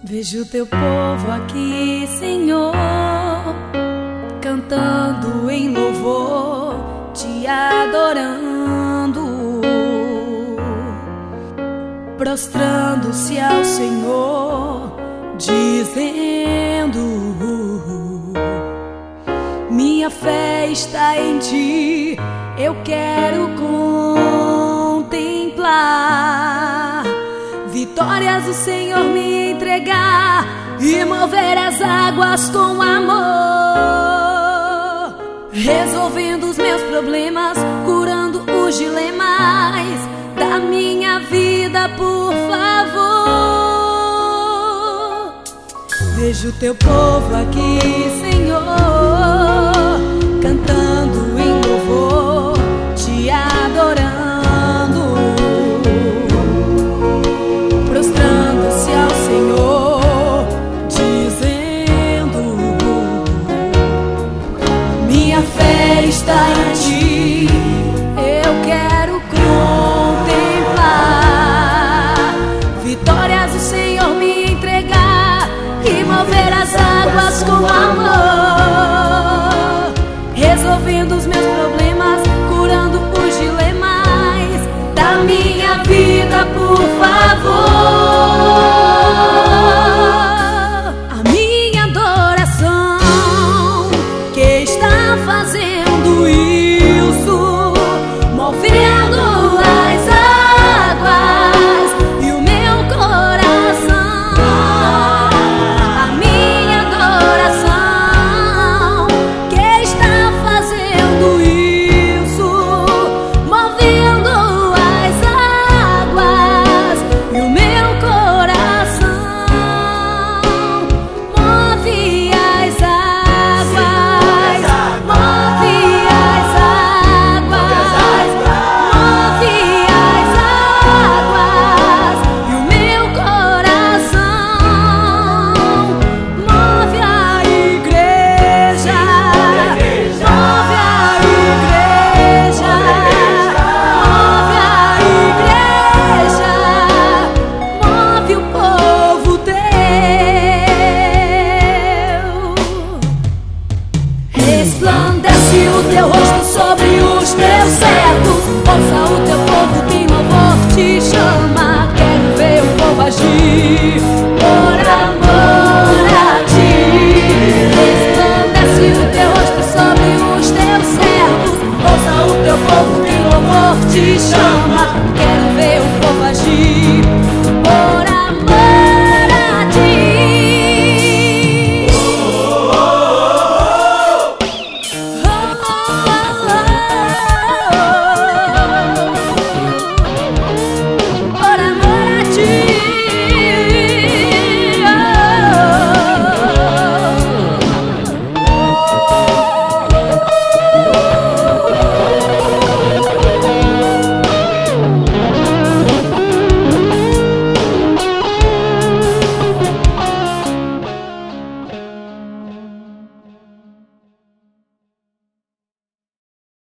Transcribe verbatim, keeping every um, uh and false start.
Vejo teu povo aqui, Senhor, cantando em louvor, te adorando, prostrando-se ao Senhor, dizendo: minha fé está em ti, eu quero contemplar vitórias o Senhor me entregar e mover as águas com amor, resolvendo os meus problemas, curando os dilemas da minha vida, por favor. Vejo teu povo aqui, Senhor, cantando em louvor, te adorando, prostrando-se ao Senhor, dizendo: minha fé está em ti, eu quero contemplar vitórias o Senhor me entregar e mover as águas com a